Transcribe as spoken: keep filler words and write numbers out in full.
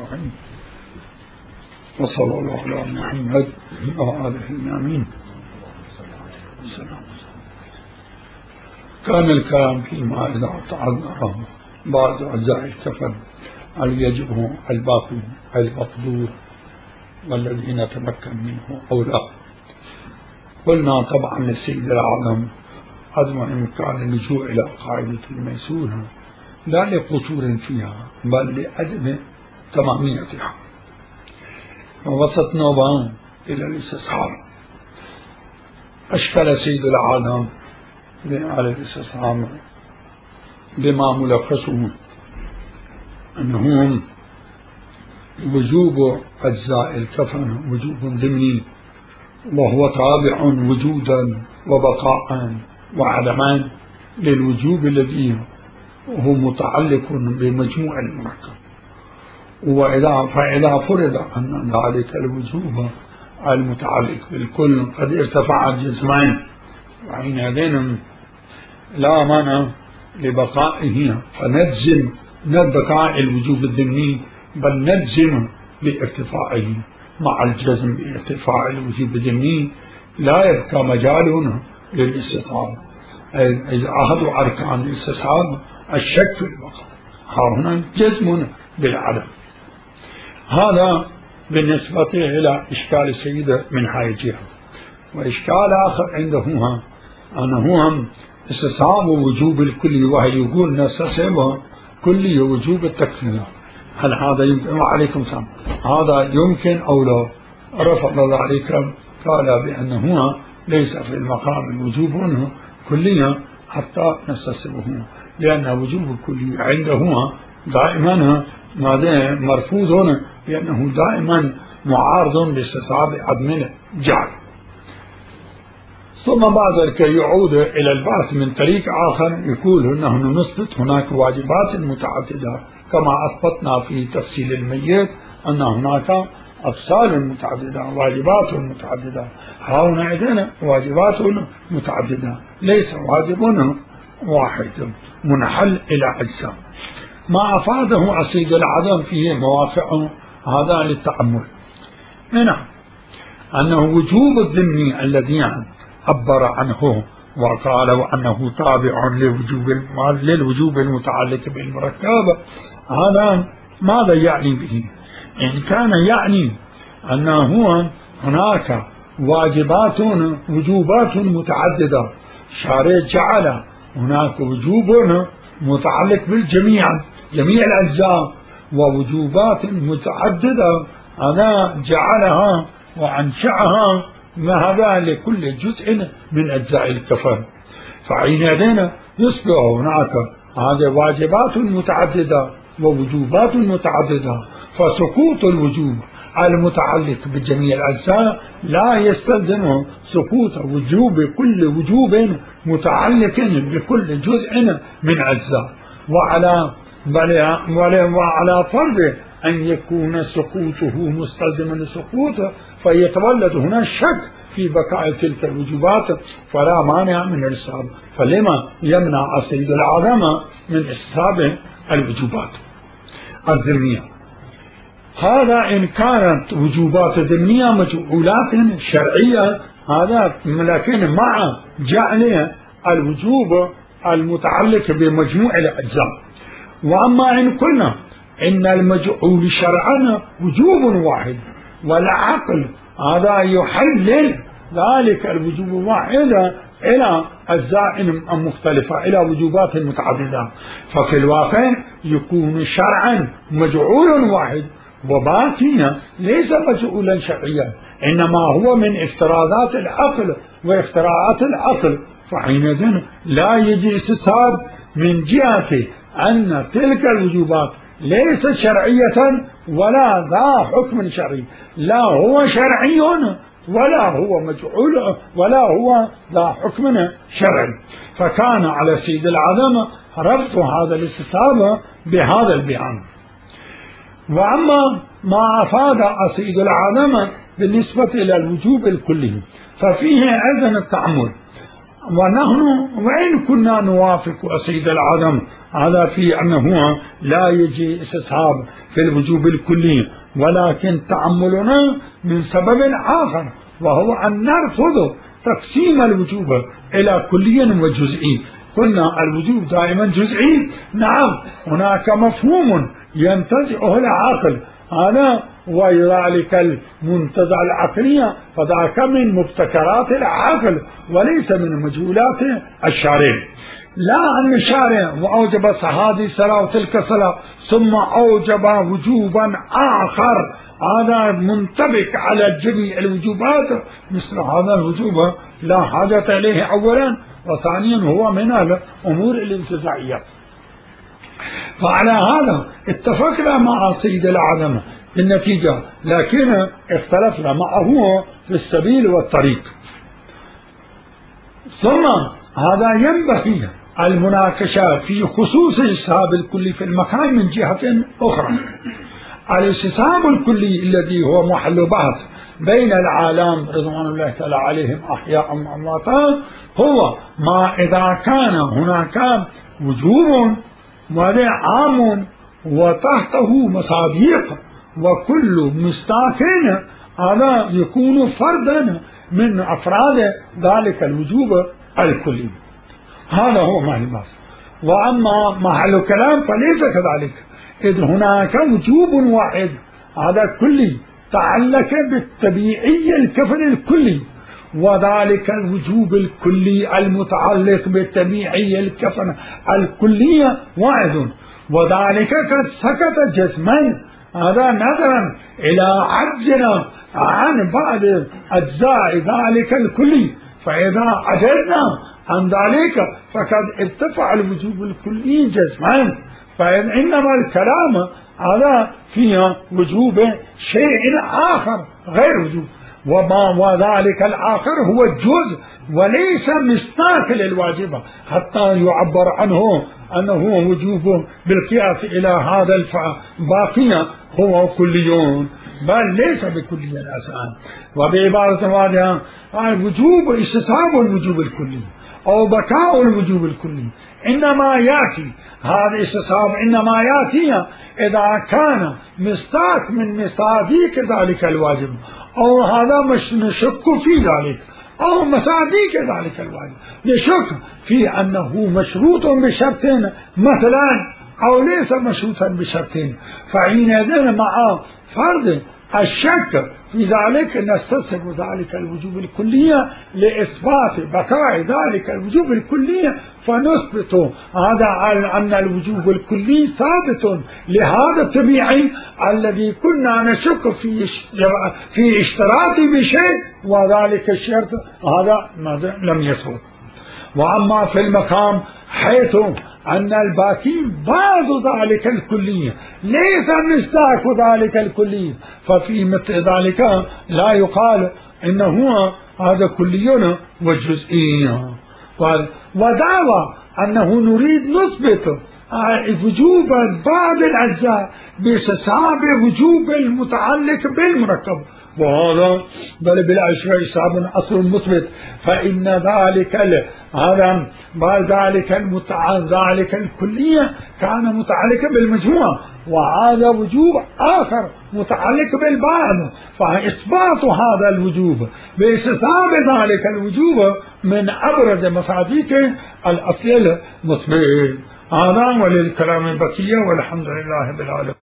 الرحيم، وصلى الله على محمد وآله الآمين. كان الكلام فيما إذا تعذر بعض أجزاء الكفن هل يجب الباقي المقدور والذي نتمكن منه أو لا. قلنا طبعا للسيد العالم عدم إمكان اللجوء إلى قاعدة الميسورة لا لقصور فيها بل لعدم تماميتها، ووسط نوبان إلى الاستصحاب. أشكل سيد العالم على الاستصحاب بما ملخصه أنهم وجوب أجزاء الكفن وجوب ضمني، وهو تابع وجودا وبقاء وعدما للوجوب الذي هو متعلق بمجموع المركب. وإذا فإذا فرض أن ذلك الوجوب المتعلق بالكل قد ارتفع الجسمين، وحينئذ لا مانع لبقائه، فنجزم بقاء الوجوب الضمني بل نجزم بارتفاعه مع الجزم بارتفاع الوجوب الضمني. لا يبقى مجال للاستصحاب، إذا أحد أركان الاستصحاب الشك في البقاء، هنا جزم بالعدم. هذا بالنسبة إلى إشكال السيدة من هاي الجهة. وإشكال آخر عندهم أنه هم استصحاب وجوب الكلي، وهي يقول نستصحب كلي وجوب التكفير. هل هذا يمكن؟ وعليكم السلام. هذا يمكن أو لا؟ رفض ذلك، قال بأنه ليس في المقام الوجوب كليا حتى نستصحبه، لأن وجوب الكلي عنده دائما مرفوض، لأنه دائما معارض باستصحاب عدم الجعل. ثم بعد ذلك يعود إلى البحث من طريق آخر، يقول نحن نثبت هناك واجبات متعددة كما أثبتنا في تفصيل الميت أن هناك أفصال متعددة واجبات متعددة. هنا عندنا واجبات متعددة، ليس واجب واحد منحل إلى أجزاء. ما أفاده السيد العدم فيه مواقع هذا للتأمل. نعم، أنه وجوب الضمني الذي عبر عنه وقال وأنه تابع للوجوب للوجوب المتعلق بالمركب، هذا ماذا يعني به؟ إن كان يعني أنه هناك واجبات وجوبات متعددة، شارع جعل هناك وجوب متعلق بالجميع جميع الأجزاء ووجوبات متعددة هذا جعلها وأنشأها هذا لكل جزء من أجزاء الكفن. فحينئذ يصبح هناك هذه واجبات متعددة ووجوبات متعددة، فسقوط الوجوب المتعلق بجميع الأجزاء لا يستلزم سقوط وجوب كل وجوب متعلق بكل جزء من أجزاء. وعلى وعلى فرض أن يكون سقوطه مستلزما لسقوطه فيتولد هنا الشك في بقاء تلك الوجوبات، فلا مانع من الإسحاب. فلما يمنع السيد العظم من إسحاب الوجوبات الضمنية؟ هذا إن كانت وجوبات ضمنية مجعولات شرعية، هذا لكن مع جعل الوجوب المتعلق بمجموع الأجزاء. وأما إن قلنا إن المجعول شرعا وجوب واحد والعقل هذا يحلل ذلك الوجوب واحد إلى أجزاء مختلفة إلى وجوبات متعددة، ففي الواقع يكون شرعا مجعول واحد وباقيا ليس مجعولا شرعيا، إنما هو من افتراضات العقل واختراعات العقل. فحينئذ لا يجي استصحاب من جهة أن تلك الوجوبات ليست شرعية ولا ذا حكم شرعي، لا هو شرعي ولا هو مجعول ولا هو ذا حكم شرعي. فكان على سيد العظم ربط هذا الاستصحاب بهذا البيان. وأما ما أفاد السيد العظم بالنسبة إلى الوجوب الكلي ففيه أيضا التأمل. ونحن وإن كنا نوافق السيد العظم هذا في أنه لا يجي استصحاب في الوجوب الكلي، ولكن تأملنا من سبب آخر، وهو أن نرفض تقسيم الوجوب إلى كلي وجزئي. قلنا الوجوب دائما جزئي، نعم هناك مفهوم ينتزعه العقل، هذا وذلك المنتزع العقلية فذاك من مبتكرات العقل وليس من مجهولات الشارع. لا أن الشارع وأوجب هذه الصلاة وتلك الصلاة ثم أوجب وجوبا آخر هذا منطبق على جميع الوجوبات، مثل هذا الوجوب لا حاجة إليه أولا، وثانيا هو من الأمور الانتزاعية. فعلى هذا اتفقنا مع سيد العالم بالنتيجة، لكن اختلفنا معه في السبيل والطريق. ثم هذا ينبغي المناقشة في خصوص الاستصحاب الكلي في المكان من جهة أخرى. الاستصحاب الكلي الذي هو محل بحث بين العالم رضوان الله تعالى عليهم أحياء وأمواتا هو ما إذا كان هناك وجوب وهذا عام وتحته مصاديق وكل مستاق هذا يكون فردا من أفراد ذلك الوجوب الكلي. هذا هو محل البحث. وأما محل كلام فليس كذلك، إذ هناك وجوب واحد هذا كلي تعلق بالطبيعي الكفن الكلي، وذلك الوجوب الكلي المتعلق بالطبيعي الكفن الكلية واحد، وذلك قد سكت جزما هذا نظرا إلى عجزنا عن بعض أجزاء ذلك الكلي. فإذا عجزنا عن ذلك فقد ارتفع الوجوب الكلي جزما، فإنما الكلام هذا فيها وجوب شيء آخر غير وجوب، وما وذلك الآخر هو الجزء وليس مصداق للواجبة، حتى يعبر عنه أنه وجوب بالقياس إلى هذا الباقي هو كليون، بل ليس بكلي الأسان. وبعبارة واضحة الوجوب استصحاب الوجوب الكلي أو بقاء الوجوب الكلي إنما يأتي، هذا الاستصحاب إنما يأتي إذا كان مصداق من مصاديق ذلك الواجب، أو هذا مش نشك في ذلك، أو مصاديق ذلك الواجب نشك في أنه مشروط بشرطين مثلا أو ليس مشروطا بشرطين، فحينئذ مع فرض الشك في ذلك نستصحب ذلك الوجوب الكلية لإثبات بقاء ذلك الوجوب الكلية، فنثبت هذا أن الوجوب الكلي ثابت لهذا الطبيعي الذي كنا نشك في في اشتراطه بشيء وذلك الشرط هذا لم يثبت. وأما في المقام حيث أن الباقي بعض ذلك الكلية ليس مصداق ذلك الكلية، ففي مثل ذلك لا يقال إنه هذا كلي وجزئي، ودعوى أنه نريد نثبت وجوب بعض الأجزاء باستصحاب وجوب المتعلق بالمركب، وهذا بل بالأشياء حساب أصل مثبت، فإن ذلك هذا بعد ذلك المتعلق ذلك الكلية كان متعلق بالمجموعة، وهذا وجوب آخر متعلق بالبعض، فإثبات هذا الوجوب باستصحاب ذلك الوجوب من أبرز مصاديق الأصل المثبت. هذا وللكلام بقية، والحمد لله بالعالمين.